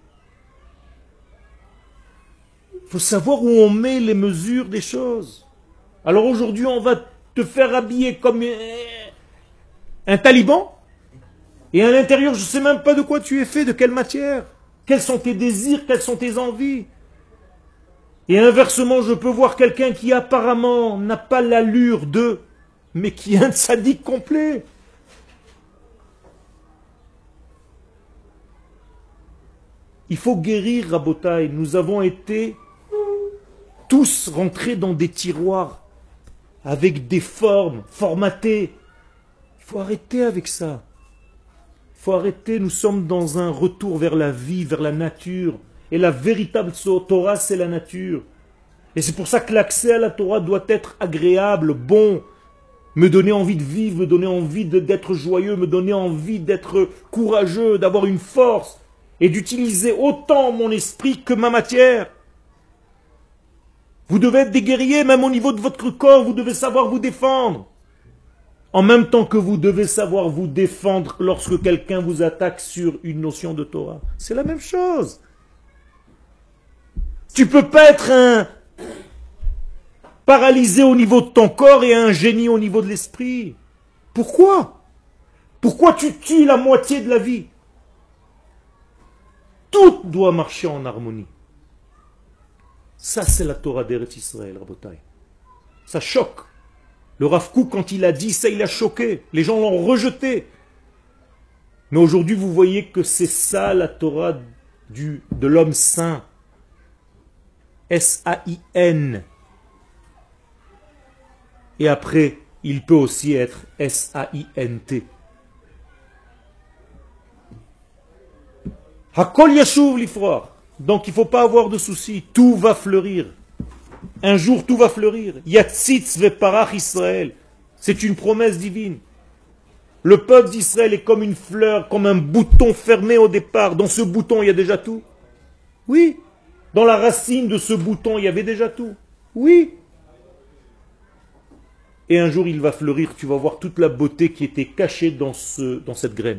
Il faut savoir où on met les mesures des choses. Alors aujourd'hui, on va te faire habiller comme un taliban, et à l'intérieur, je ne sais même pas de quoi tu es fait, de quelle matière, quels sont tes désirs, quelles sont tes envies. Et inversement, je peux voir quelqu'un qui apparemment n'a pas l'allure de, mais qui est un tzaddik complet. Il faut guérir, Rabotai. Nous avons été tous rentrés dans des tiroirs avec des formes formatées. Il faut arrêter avec ça. Il faut arrêter, nous sommes dans un retour vers la vie, vers la nature. Et la véritable Torah, c'est la nature. Et c'est pour ça que l'accès à la Torah doit être agréable, bon, me donner envie de vivre, me donner envie de- d'être joyeux, me donner envie d'être courageux, d'avoir une force, et d'utiliser autant mon esprit que ma matière. Vous devez être des guerriers, même au niveau de votre corps, vous devez savoir vous défendre. En même temps que vous devez savoir vous défendre lorsque quelqu'un vous attaque sur une notion de Torah. C'est la même chose. Tu peux pas être un paralysé au niveau de ton corps et un génie au niveau de l'esprit. Pourquoi? Pourquoi tu tues la moitié de la vie? Tout doit marcher en harmonie. Ça, c'est la Torah d'Eretz Israël, Rabotai. Ça choque. Le Rav Kook, quand il a dit ça, il a choqué. Les gens l'ont rejeté. Mais aujourd'hui, vous voyez que c'est ça la Torah du, de l'homme saint. S A I N. Et après, il peut aussi être S A I N T. Hakol yashuv lifroar. Donc il ne faut pas avoir de soucis. Tout va fleurir. Un jour, tout va fleurir. Yatzitz veparach Israël. C'est une promesse divine. Le peuple d'Israël est comme une fleur, comme un bouton fermé au départ. Dans ce bouton, il y a déjà tout. Oui. Dans la racine de ce bouton, il y avait déjà tout. Oui. Et un jour, il va fleurir. Tu vas voir toute la beauté qui était cachée dans, ce, dans cette graine.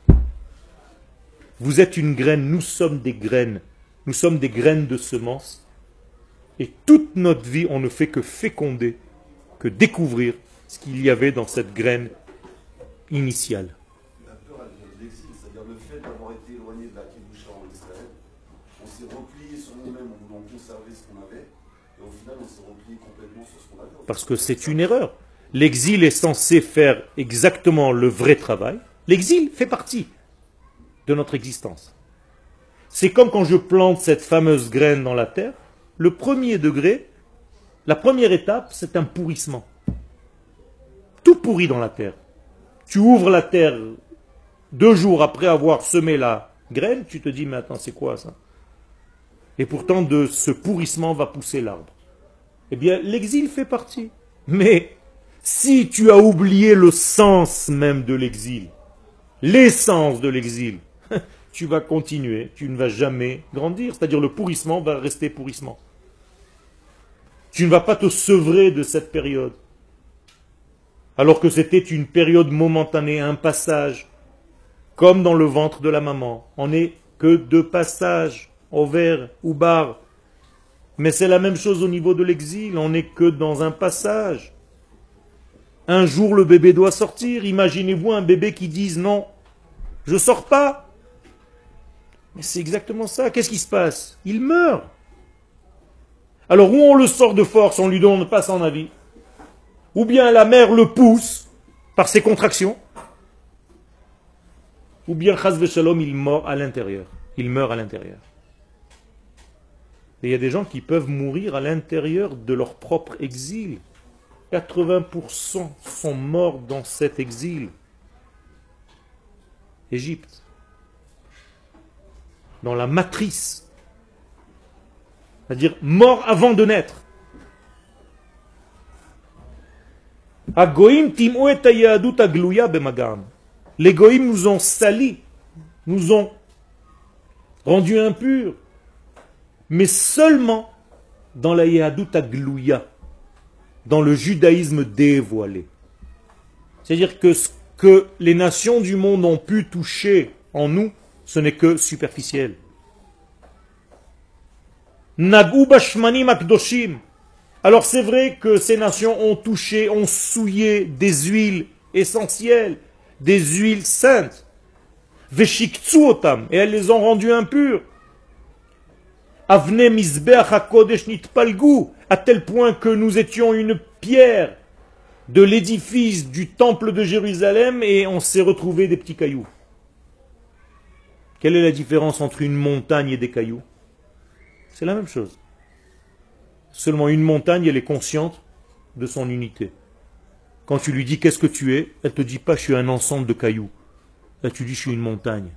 Vous êtes une graine, nous sommes des graines. Nous sommes des graines de semences. Et toute notre vie, on ne fait que féconder, que découvrir ce qu'il y avait dans cette graine initiale. La peur, elle vient de l'exil, c'est-à-dire le fait d'avoir été éloigné de la Kedusha en Israël. On s'est replié sur nous-mêmes en voulant conserver ce qu'on avait. Et au final, on s'est replié complètement sur ce qu'on avait. Parce que c'est une erreur. L'exil est censé faire exactement le vrai travail. L'exil fait partie de notre existence. C'est comme quand je plante cette fameuse graine dans la terre. Le premier degré, la première étape, c'est un pourrissement. Tout pourrit dans la terre. Tu ouvres la terre deux jours après avoir semé la graine, tu te dis, mais attends, c'est quoi ça? Et pourtant, de ce pourrissement va pousser l'arbre. Eh bien, l'exil fait partie. Mais si tu as oublié le sens même de l'exil, l'essence de l'exil, tu vas continuer, tu ne vas jamais grandir. C'est-à-dire le pourrissement va rester pourrissement. Tu ne vas pas te sevrer de cette période. Alors que c'était une période momentanée, un passage, comme dans le ventre de la maman. On n'est que de passage, ovaire ou bar. Mais c'est la même chose au niveau de l'exil, on n'est que dans un passage. Un jour le bébé doit sortir, imaginez-vous un bébé qui dise non, je ne sors pas. Mais c'est exactement ça, qu'est-ce qui se passe? Il meurt. Alors où on le sort de force, on lui donne pas son avis. Ou bien la mère le pousse par ses contractions, ou bien chas v'shalom, il meurt à l'intérieur. Il meurt à l'intérieur. Et il y a des gens qui peuvent mourir à l'intérieur de leur propre exil. quatre-vingts pour cent sont morts dans cet exil. Égypte. Dans la matrice. C'est-à-dire mort avant de naître. Les goïms nous ont salis, nous ont rendus impurs, mais seulement dans la yahadut aglouya, dans le judaïsme dévoilé. C'est-à-dire que ce que les nations du monde ont pu toucher en nous, ce n'est que superficiel. Nagou bashmanim akdoshim. Alors c'est vrai que ces nations ont touché, ont souillé des huiles essentielles, des huiles saintes. Veshiktsu otam, et elles les ont rendues impures. Avne mizbeach hakodesh nitpalgu, à tel point que nous étions une pierre de l'édifice du temple de Jérusalem et on s'est retrouvé des petits cailloux. Quelle est la différence entre une montagne et des cailloux? C'est la même chose. Seulement une montagne, elle est consciente de son unité. Quand tu lui dis qu'est-ce que tu es, elle ne te dit pas je suis un ensemble de cailloux. Là tu dis je suis une montagne.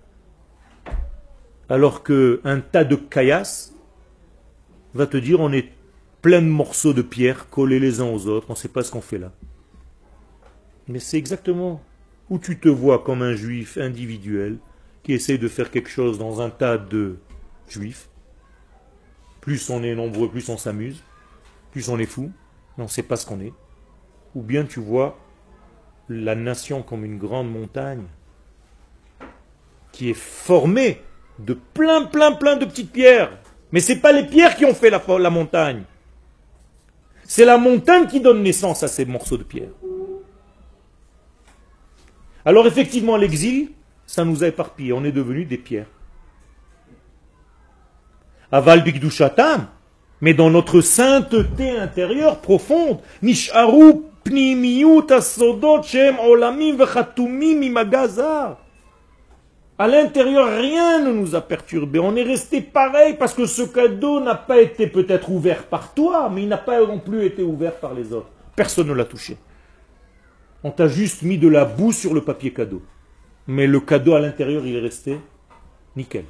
Alors qu'un tas de caillasses va te dire on est plein de morceaux de pierre collés les uns aux autres, on ne sait pas ce qu'on fait là. Mais c'est exactement où tu te vois comme un juif individuel qui essaie de faire quelque chose dans un tas de juifs. Plus on est nombreux, plus on s'amuse, plus on est fou, mais on ne sait pas ce qu'on est. Ou bien tu vois la nation comme une grande montagne qui est formée de plein, plein, plein de petites pierres. Mais ce n'est pas les pierres qui ont fait la, la montagne. C'est la montagne qui donne naissance à ces morceaux de pierre. Alors effectivement, l'exil, ça nous a éparpillés. On est devenus des pierres. Aval bikdushatam, mais dans notre sainteté intérieure profonde, nisharu pnimiyut asodot shem olamim vechatumim imagazar. À l'intérieur, rien ne nous a perturbés. On est resté pareil parce que ce cadeau n'a pas été peut-être ouvert par toi, mais il n'a pas non plus été ouvert par les autres. Personne ne l'a touché. On t'a juste mis de la boue sur le papier cadeau. Mais le cadeau à l'intérieur, il est resté nickel.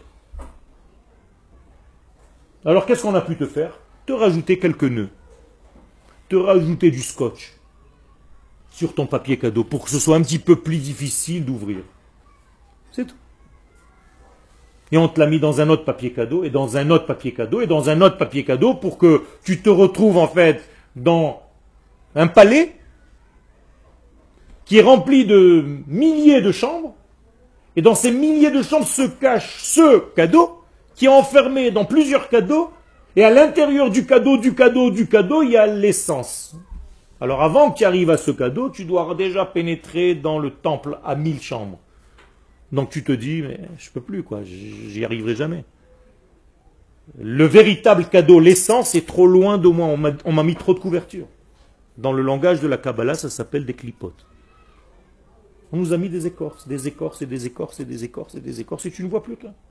Alors qu'est-ce qu'on a pu te faire? Te rajouter quelques nœuds. Te rajouter du scotch. sur ton papier cadeau pour que ce soit un petit peu plus difficile d'ouvrir. C'est tout. Et on te l'a mis dans un autre papier cadeau, et dans un autre papier cadeau, et dans un autre papier cadeau pour que tu te retrouves en fait dans un palais qui est rempli de milliers de chambres, et dans ces milliers de chambres se cache ce cadeau qui est enfermé dans plusieurs cadeaux, et à l'intérieur du cadeau, du cadeau, du cadeau, il y a l'essence. Alors avant que tu arrives à ce cadeau, tu dois déjà pénétrer dans le temple à mille chambres. Donc tu te dis, mais je peux plus, quoi, j'y arriverai jamais. Le véritable cadeau, l'essence, est trop loin de moi, on m'a, on m'a mis trop de couverture. Dans le langage de la Kabbalah, ça s'appelle des clipotes. On nous a mis des écorces, des écorces et des écorces et des écorces et des écorces, et tu ne vois plus rien.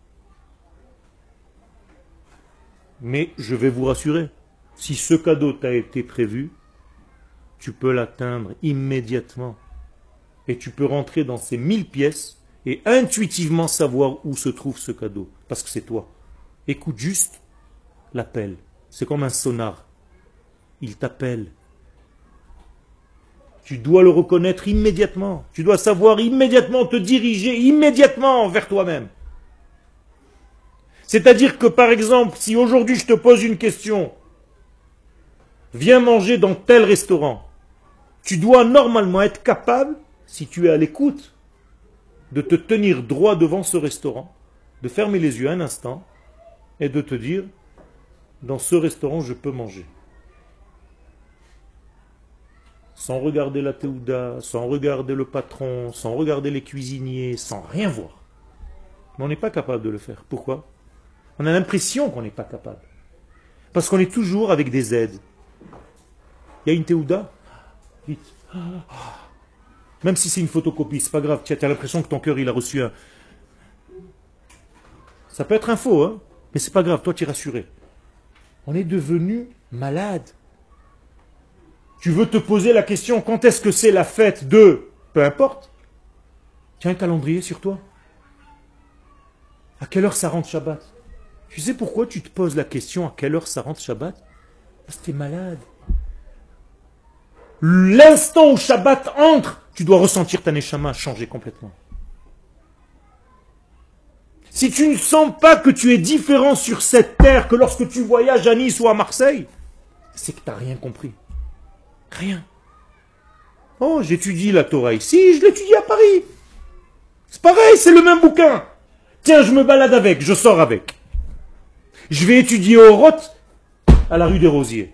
Mais je vais vous rassurer, si ce cadeau t'a été prévu, tu peux l'atteindre immédiatement. Et tu peux rentrer dans ces mille pièces et intuitivement savoir où se trouve ce cadeau. Parce que c'est toi. Écoute juste l'appel. C'est comme un sonar. Il t'appelle. Tu dois le reconnaître immédiatement. Tu dois savoir immédiatement te diriger immédiatement vers toi-même. C'est-à-dire que par exemple, si aujourd'hui je te pose une question, viens manger dans tel restaurant, tu dois normalement être capable, si tu es à l'écoute, de te tenir droit devant ce restaurant, de fermer les yeux un instant et de te dire, dans ce restaurant je peux manger. Sans regarder la théouda, sans regarder le patron, sans regarder les cuisiniers, sans rien voir. Mais on n'est pas capable de le faire. Pourquoi ? On a l'impression qu'on n'est pas capable. Parce qu'on est toujours avec des aides. Il y a une théouda, vite. Même si c'est une photocopie, c'est pas grave. Tu as l'impression que ton cœur il a reçu un. Ça peut être un faux, hein, mais c'est pas grave. Toi, tu es rassuré. On est devenu malade. Tu veux te poser la question quand est-ce que c'est la fête de. Peu importe. Tu as un calendrier sur toi. À quelle heure ça rentre Shabbat? Tu sais pourquoi tu te poses la question à quelle heure ça rentre Shabbat? Parce que tu es malade. L'instant où Shabbat entre, tu dois ressentir ta neshama changer complètement. Si tu ne sens pas que tu es différent sur cette terre que lorsque tu voyages à Nice ou à Marseille, c'est que tu n'as rien compris. Rien. Oh, j'étudie la Torah ici, je l'étudie à Paris. C'est pareil, c'est le même bouquin. Tiens, je me balade avec, je sors avec. Je vais étudier au Roth à la rue des Rosiers.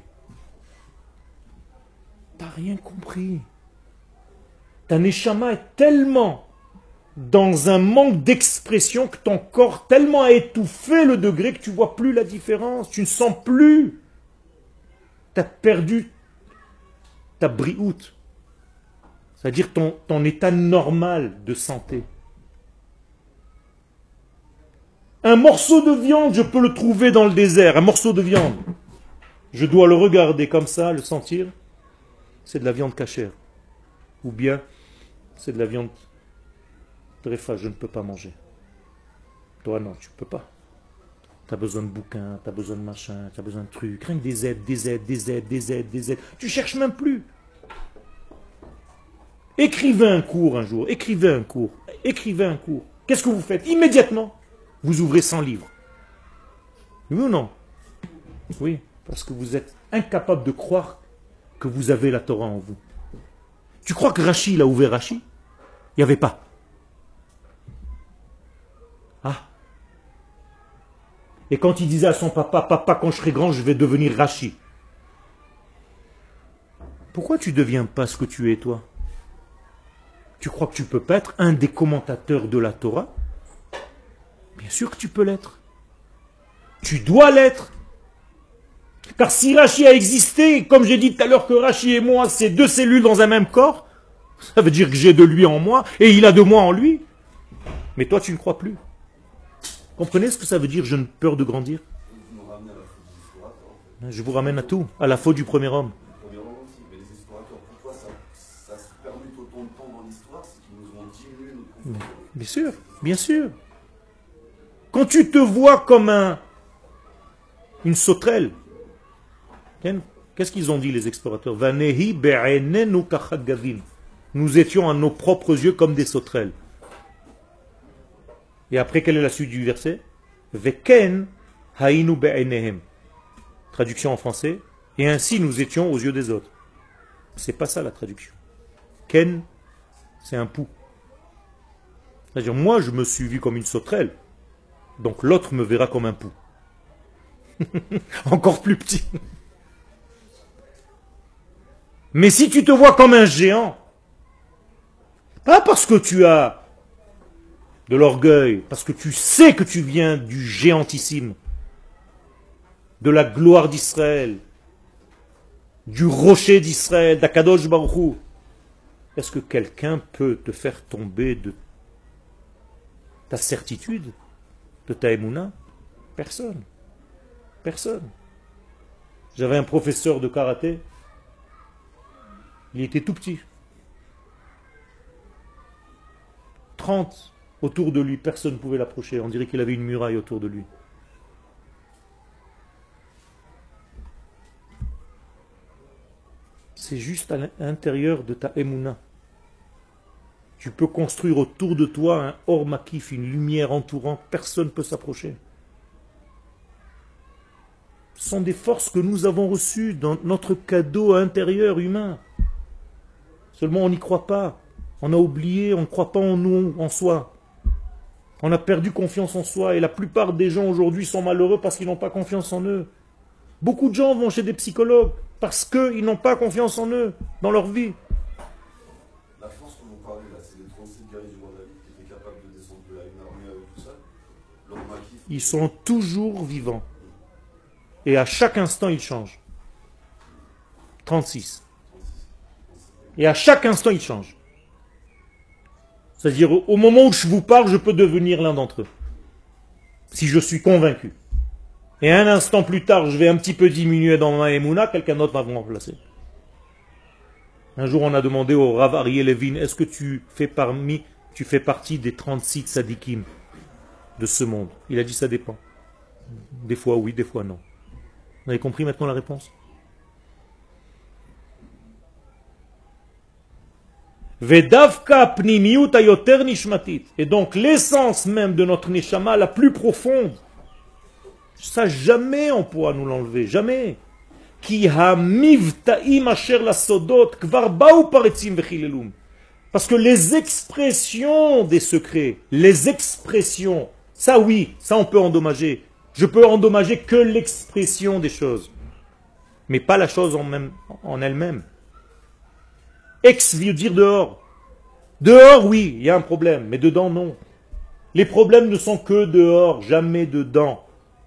T'as rien compris. Ta neshama est tellement dans un manque d'expression que ton corps tellement a étouffé le degré que tu ne vois plus la différence. Tu ne sens plus. Tu as perdu ta brioute. C'est-à-dire ton, ton état normal de santé. Un morceau de viande, je peux le trouver dans le désert. Un morceau de viande. Je dois le regarder comme ça, le sentir. C'est de la viande cachère. Ou bien, c'est de la viande tréfa, je ne peux pas manger. Toi, non, tu ne peux pas. Tu as besoin de bouquins, tu as besoin de machin, tu as besoin de trucs. Rien que des aides, des aides, des aides, des aides, des aides. Tu cherches même plus. Écrivez un cours un jour, écrivez un cours, écrivez un cours. Qu'est-ce que vous faites? Immédiatement, vous ouvrez cent livres. Oui ou non? Oui, parce que vous êtes incapable de croire que vous avez la Torah en vous. Tu crois que Rashi, il a ouvert Rashi? Il n'y avait pas. Ah. Et quand il disait à son papa, papa, quand je serai grand, je vais devenir Rashi. Pourquoi tu ne deviens pas ce que tu es, toi? Tu crois que tu ne peux pas être un des commentateurs de la Torah? Bien sûr que tu peux l'être. Tu dois l'être. Car si Rashi a existé, comme j'ai dit tout à l'heure que Rashi et moi, c'est deux cellules dans un même corps, ça veut dire que j'ai de lui en moi et il a de moi en lui. Mais toi, tu ne crois plus. Comprenez ce que ça veut dire, je ne peur de grandir? Je vous ramène à tout, à la faute du premier homme. Bien sûr, bien sûr. Quand tu te vois comme un, une sauterelle, qu'est-ce qu'ils ont dit les explorateurs? Vanehi be'enenu kachad gavim. Nous étions à nos propres yeux comme des sauterelles. Et après, quelle est la suite du verset? Veken hainu be'enehem. Traduction en français. Et ainsi nous étions aux yeux des autres. C'est pas ça la traduction. Ken, c'est un pou. C'est-à-dire, moi, je me suis vu comme une sauterelle. Donc l'autre me verra comme un pou. Encore plus petit. Mais si tu te vois comme un géant, pas parce que tu as de l'orgueil, parce que tu sais que tu viens du géantissime, de la gloire d'Israël, du rocher d'Israël, d'Akadosh Baruch Hu, est-ce que quelqu'un peut te faire tomber de ta certitude, de ta émouna? Personne. Personne. J'avais un professeur de karaté, il était tout petit. trente autour de lui, personne ne pouvait l'approcher. On dirait qu'il avait une muraille autour de lui. C'est juste à l'intérieur de ta émouna. Tu peux construire autour de toi un or makif, une lumière entourant, personne ne peut s'approcher. Ce sont des forces que nous avons reçues dans notre cadeau intérieur humain. Seulement on n'y croit pas. On a oublié, on ne croit pas en nous, en soi. On a perdu confiance en soi et la plupart des gens aujourd'hui sont malheureux parce qu'ils n'ont pas confiance en eux. Beaucoup de gens vont chez des psychologues parce qu'ils n'ont pas confiance en eux, dans leur vie. La force que vous parlez là, c'est les trente-sept guerriers du roi David qui étaient capables de descendre de là une armée avec tout ça. Leur maquis. Ils sont toujours vivants. Et à chaque instant, ils changent. trente-six. Et à chaque instant, ils changent. C'est-à-dire, au moment où je vous parle, je peux devenir l'un d'entre eux. Si je suis convaincu. Et un instant plus tard, je vais un petit peu diminuer dans ma émouna, quelqu'un d'autre va me remplacer. Un jour, on a demandé au Rav Ariel Levin, est-ce que tu fais parmi, tu fais partie des trente-six tzadikim de ce monde? Il a dit, ça dépend. Des fois oui, des fois non. Vous avez compris maintenant la réponse? Vedavka pnimiut ayoter nishmatit. Et donc l'essence même de notre neshama la plus profonde, ça jamais on pourra nous l'enlever, jamais. Ki hamivtaim asher la sodot kvar baou paretzim vechilelum. Parce que les expressions des secrets, les expressions, ça oui, ça on peut endommager. Je peux endommager que l'expression des choses, mais pas la chose en, même, en elle-même. Ex veut dire dehors. Dehors, oui, il y a un problème, mais dedans, non. Les problèmes ne sont que dehors, jamais dedans.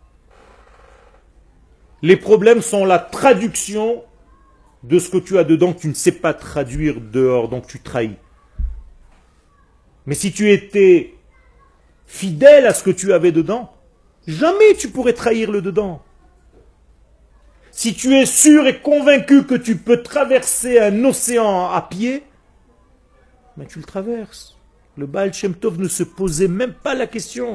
Les problèmes sont la traduction de ce que tu as dedans que tu ne sais pas traduire dehors, donc tu trahis. Mais si tu étais fidèle à ce que tu avais dedans, jamais tu pourrais trahir le dedans. Si tu es sûr et convaincu que tu peux traverser un océan à pied, mais tu le traverses. Le Baal Shem Tov ne se posait même pas la question.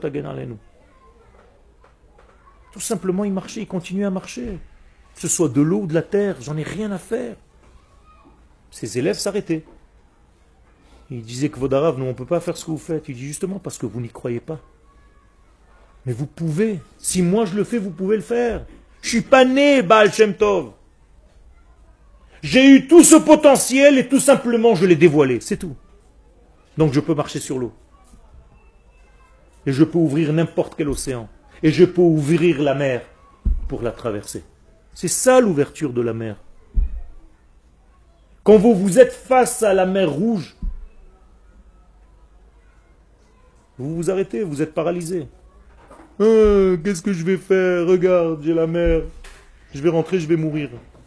Tout simplement, il marchait, il continuait à marcher. Que ce soit de l'eau ou de la terre, j'en ai rien à faire. Ses élèves s'arrêtaient. Il disait que Vodarav, nous on ne peut pas faire ce que vous faites. Il dit justement parce que vous n'y croyez pas. Mais vous pouvez. Si moi je le fais, vous pouvez le faire. Je suis pas né Baal Shem Tov. J'ai eu tout ce potentiel et tout simplement je l'ai dévoilé, c'est tout. Donc je peux marcher sur l'eau. Et je peux ouvrir n'importe quel océan. Et je peux ouvrir la mer pour la traverser. C'est ça l'ouverture de la mer. Quand vous vous êtes face à la mer Rouge, vous vous arrêtez, vous êtes paralysé. Euh, qu'est-ce que je vais faire? Regarde, j'ai la mer. Je vais rentrer, je vais mourir.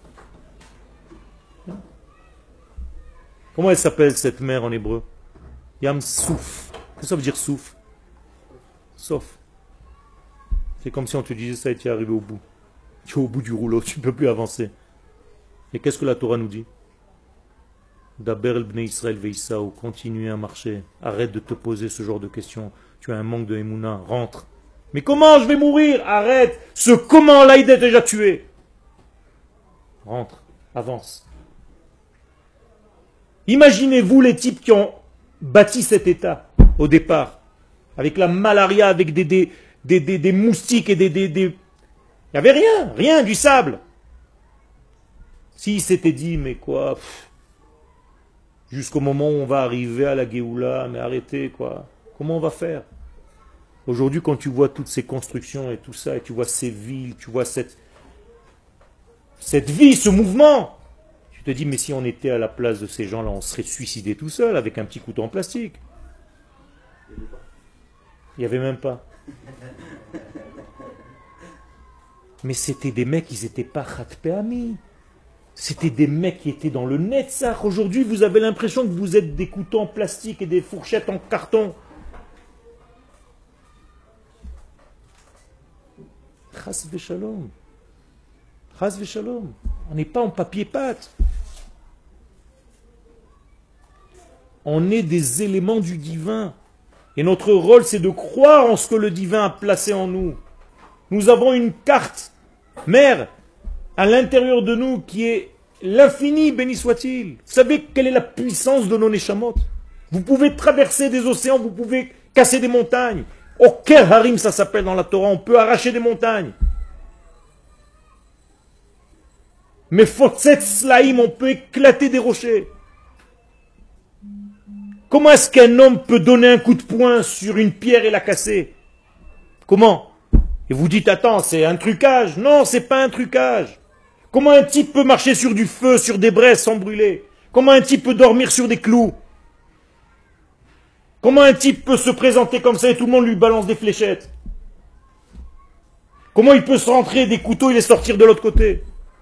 Comment elle s'appelle cette mer en hébreu? Yam Souf. Qu'est-ce que ça veut dire Souf? Sauf. C'est comme si on te disait ça et tu es arrivé au bout. Tu es au bout du rouleau, tu ne peux plus avancer. Et qu'est-ce que la Torah nous dit? Daber el bnei Israël veïsaou, continue à marcher. Arrête de te poser ce genre de questions. Tu as un manque de émouna, rentre. Mais comment je vais mourir? Arrête. Ce comment-là, il est déjà tué. Rentre, avance. Imaginez-vous les types qui ont bâti cet État au départ, avec la malaria, avec des, des, des, des, des moustiques et des... des, des... Il n'y avait rien, rien, du sable. S'ils s'étaient dit, mais quoi, pff, jusqu'au moment où on va arriver à la Géoula, mais arrêtez, quoi. Comment on va faire? Aujourd'hui, quand tu vois toutes ces constructions et tout ça, et tu vois ces villes, tu vois cette, cette vie, ce mouvement, tu te dis, mais si on était à la place de ces gens-là, on serait suicidé tout seul avec un petit couteau en plastique. Il n'y avait même pas. Mais c'était des mecs, ils n'étaient pas Khatpeami. C'était des mecs qui étaient dans le Netzach. Aujourd'hui, vous avez l'impression que vous êtes des couteaux en plastique et des fourchettes en carton. Chas v'shalom. Chas v'shalom. On n'est pas en papier-pâte. On est des éléments du divin. Et notre rôle, c'est de croire en ce que le divin a placé en nous. Nous avons une carte mère à l'intérieur de nous qui est l'infini, béni soit-il. Vous savez quelle est la puissance de nos neshamot? Vous pouvez traverser des océans, vous pouvez casser des montagnes. Oker harim, ça s'appelle dans la Torah, on peut arracher des montagnes. Mais fotzet slaim, on peut éclater des rochers. Comment est-ce qu'un homme peut donner un coup de poing sur une pierre et la casser? Comment? Et vous dites, attends, c'est un trucage. Non, c'est pas un trucage. Comment un type peut marcher sur du feu, sur des braises sans brûler? Comment un type peut dormir sur des clous? Comment un type peut se présenter comme ça et tout le monde lui balance des fléchettes? Comment il peut se rentrer des couteaux et les sortir de l'autre côté?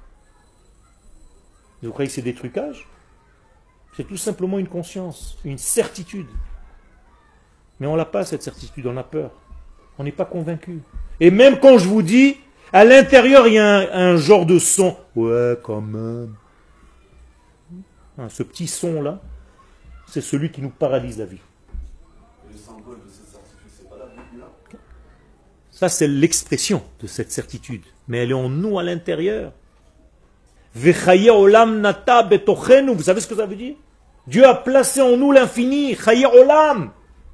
Vous croyez que c'est des trucages? C'est tout simplement une conscience, une certitude. Mais on n'a pas cette certitude, on a peur. On n'est pas convaincu. Et même quand je vous dis, à l'intérieur, il y a un, un genre de son. Ouais, quand même. Hein, ce petit son-là, c'est celui qui nous paralyse la vie. Et le symbole de cette certitude, c'est pas la Bible là? Ça, c'est l'expression de cette certitude. Mais elle est en nous à l'intérieur. Vechaye olam nata betochenu. Vous savez ce que ça veut dire? Dieu a placé en nous l'infini. Chaye olam.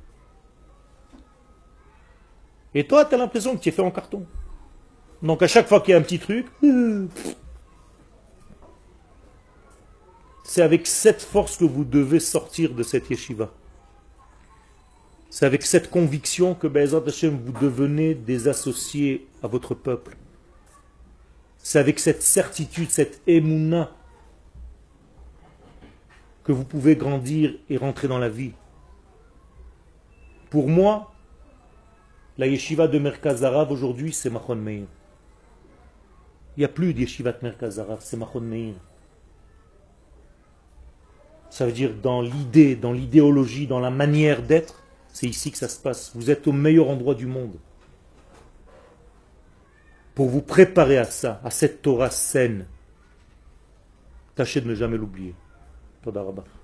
Et toi, tu as l'impression que tu es fait en carton. Donc à chaque fois qu'il y a un petit truc, c'est avec cette force que vous devez sortir de cette yeshiva. C'est avec cette conviction que Be'ezrat Hashem, vous devenez des associés à votre peuple. C'est avec cette certitude, cette émouna, que vous pouvez grandir et rentrer dans la vie. Pour moi, la yeshiva de Merkaz Harav aujourd'hui, c'est Machon Meir. Il n'y a plus de yeshiva de Merkaz Harav, c'est Machon Meir. Ça veut dire dans l'idée, dans l'idéologie, dans la manière d'être, c'est ici que ça se passe. Vous êtes au meilleur endroit du monde. Pour vous préparer à ça, à cette Torah saine, tâchez de ne jamais l'oublier. Toda Rabba.